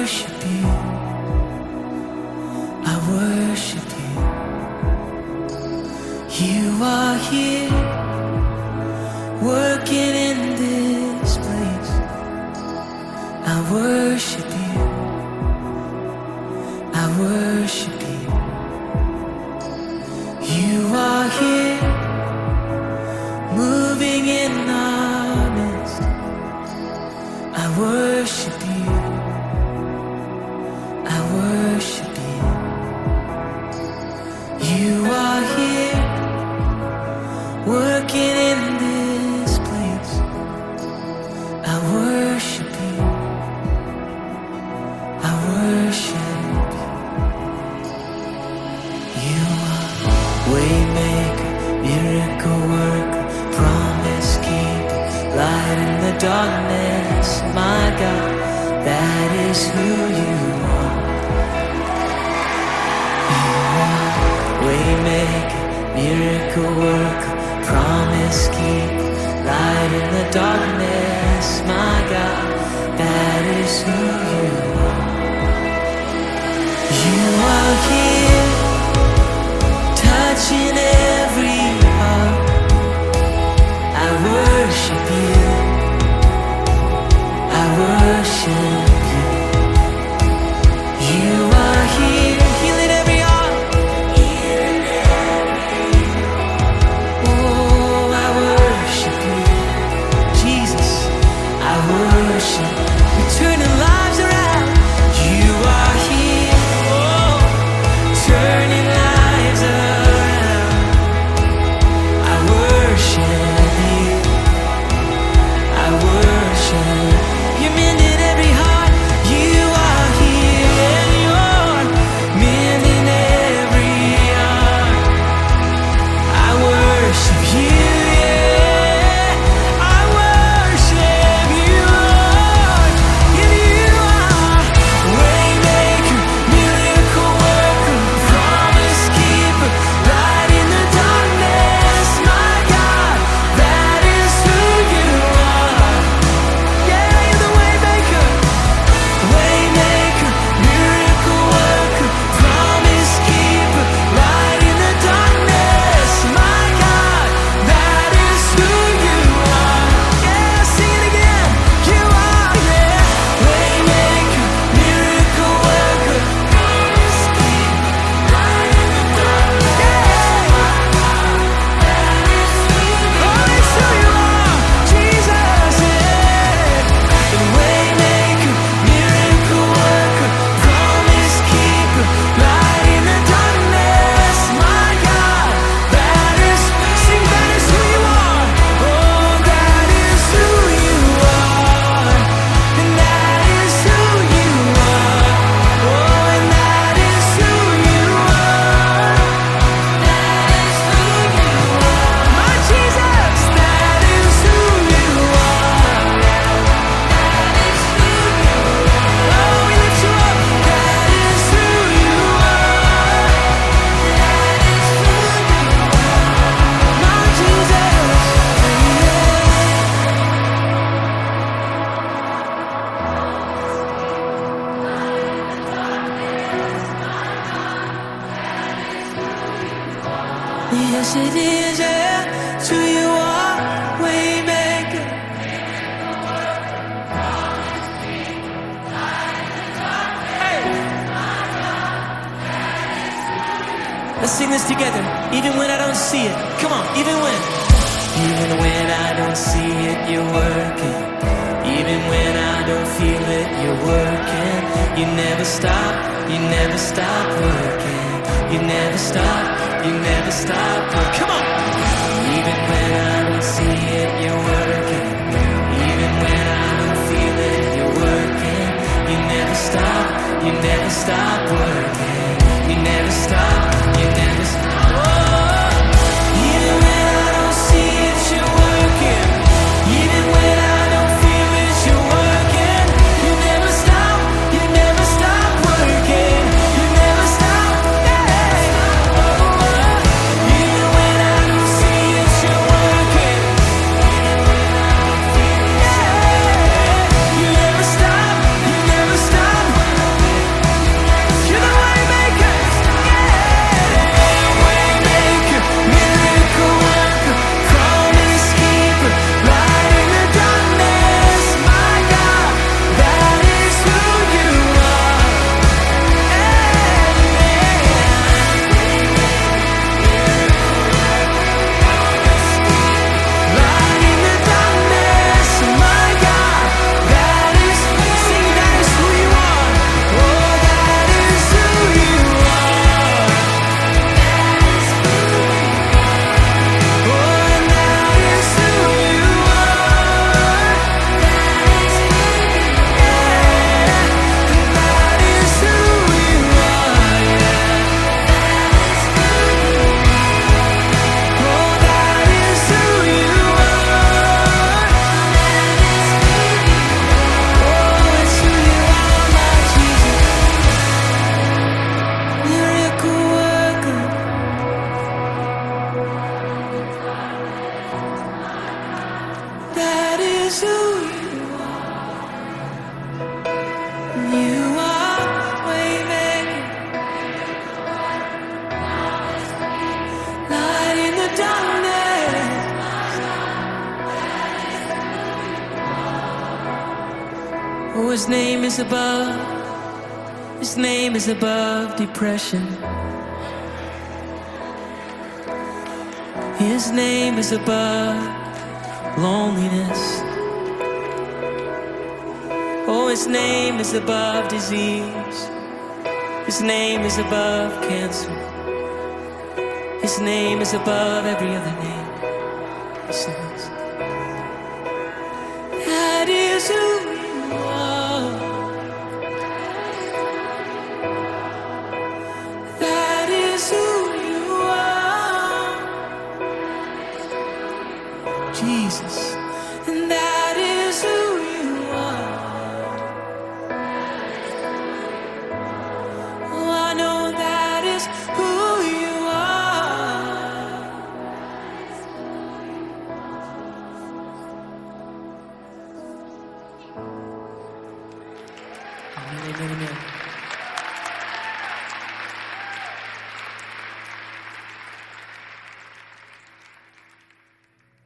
worship you. I worship you. You are here, working in this place. I worship you. I worship you. You are here, moving in our midst. I worship you. I worship you. You are here, working in this place. I worship you. I worship you. You are waymaker, miracle worker, promise keeper, light in the darkness. My God, that is who you are. You are waymaker, miracle worker, promise keeper, light in the darkness. My God, that is who you are. You are here, touching every heart. I worship you. I worship you. You are here, healing every heart. Oh, I worship you, Jesus. I worship. You're turning lives around. You are here, oh, turning lives around. I worship you. I worship. You're mending every heart. You are here, and you're mending every heart. I worship you, yeah. I worship you, Lord. And you are waymaker, miracle worker, promise keeper, light in the darkness. My God, that is who you are. Yeah, you're the waymaker, waymaker, miracle worker, promise keeper, light in the darkness. My God, that is who you are. Yeah, sing it again. You are, yeah, waymaker, miracle worker, promise keeper, light in the darkness. Oh, it's who you are, Jesus. Yeah, waymaker, miracle worker, promise keeper, light in the darkness. My God, that is, sing, that is who you are. Oh, that is who you are. And that is who you are. Oh, and that is who you are. That is who you are. My Jesus, that is who you are. That is who you are. Oh, we lift you up. That is who you are. That is who you are. My Jesus. Yes, it is, yeah. It's who you are, waymaker. Hey. Let's sing this together. Even when I don't see it. Come on, even when. Even when I don't see it, you're working. Even when I don't feel it, you're working. You never stop, you never stop working. You never stop, you never stop working. Come on. Even when I don't see it, you're working. Even when I don't feel it, you're working. You never stop, you never stop working. You never stop, you never stop. Oh, even when I don't see it, you're working. Even when I don't feel it, you're working. You never stop, you never stop working. You never stop, yeah. Oh, even when I don't see it, you're working. Yeah. You never stop, you never stop. his name is above. His name is above depression. His name is above loneliness. Oh, his name is above disease. His name is above cancer. His name is above every other name. He says, that is who you are. That is who you are. Jesus, and that is who you are. Oh, I know that is who you are. Amen, amen, amen.